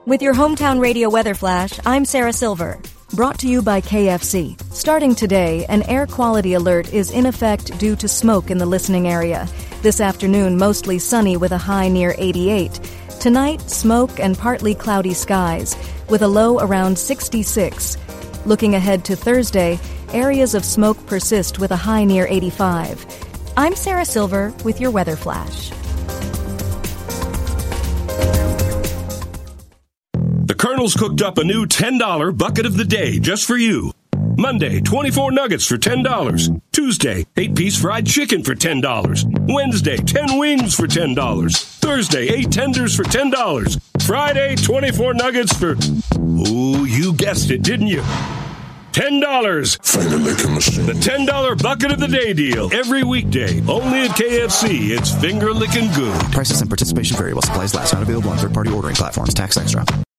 With your hometown radio weather flash, I'm Sarah Silver. Brought to you by KFC. Starting today, an air quality alert is in effect due to smoke in the listening area. This afternoon, mostly sunny with a high near 88. Tonight, smoke and partly cloudy skies, with a low around 66. Looking ahead to Thursday, areas of smoke persist with a high near 85. I'm Sarah Silver with your weather flash. The Colonel's cooked up a new $10 bucket of the day just for you. Monday, 24 nuggets for $10. Tuesday, 8-piece fried chicken for $10. Wednesday, 10 wings for $10. Thursday, 8 tenders for $10. Friday, 24 nuggets for... Oh, you guessed it, didn't you? $10. Finger licking machine. The $10 bucket of the day deal. Every weekday. Only at KFC. It's finger licking good. Prices and participation vary while supplies last. Not available on third-party ordering platforms. Tax extra.